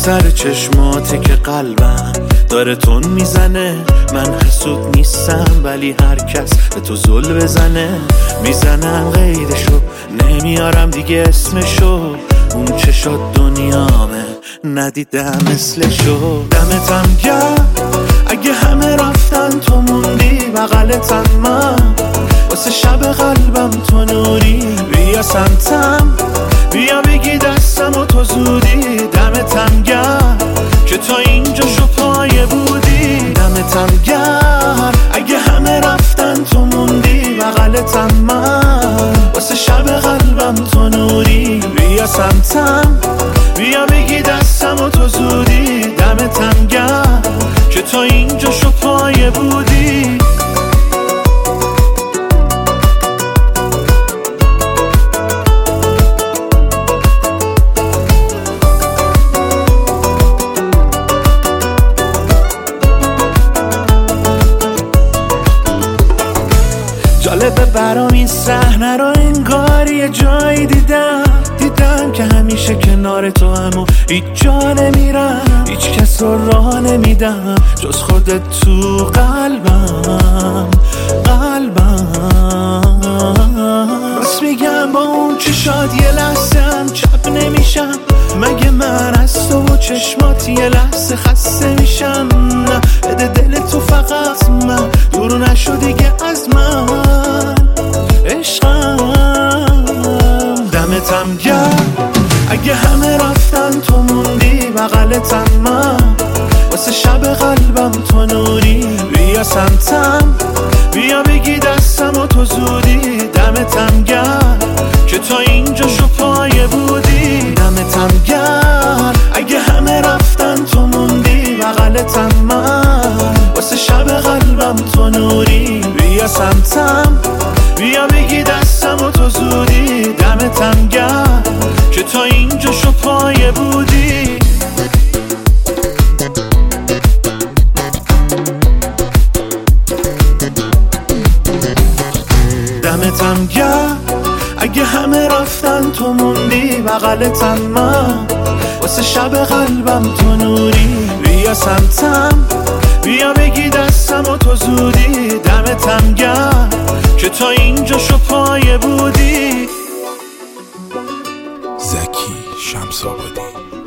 سر چشماته که قلبم داره تون میزنه. من حسود نیستم ولی هر کس به تو زل بزنه میزنم قیدشو، نمیارم دیگه اسمشو. اون چشات دنیامه ندیدم مثلشو. دمتم گرم اگه همه رفتن تو موندی بغلتم من، واسه شب قلبم تو نوری. بیا سمتم بیا بگی دستم و تو زودی. دمتم گرم که تا اینجا شو پایه بودی. دمتم گرم اگه همه رفتن تو موندی بغلتم من، واسه شب قلبم تو نوری. بیا سمتم بیا بگی دستم و تو زودی. دمتم گرم که تا اینجا شو پایه بودی. جالبه برام این صحنه رو انگار یه جایی دیدم که همیشه کنار تو هم و هیچ جا نمیرم، هیچ کس رو راه نمیدم جز خودت تو قلبم. راست میگم با اون چشات یه لحظه هم چپ نمیشم. مگه من از تو و چشمات یه لحظه خسته میشم؟ نه بده دل تو فقط من، دور نشو دیگه از من عشقم. دمتم گرم اگه همه رفتن تو موندی بغلتم من، واسه شب قلبم تو نوری. بیا سمتم بیا بگی دستم و تو زودی. دمتم گرم که تا اینجا شو پایه بودی. دمتم گرم اگه همه رفتن تو موندی بغلتم من، واسه شب قلبم تو نوری. بیا سمتم بیا بگی دستم و تو زودی. دمتم گرم که تا اینجا شو پایه بودی. دمتم گرم اگه همه رفتن تو موندی بغلتم من، واسه شب قلبم تو نوری. بیا سمتم بیا بگی دستم و تو زودی. دمتم گرم که تا اینجا شو پایه بودی. زکی شمس‌آبادی.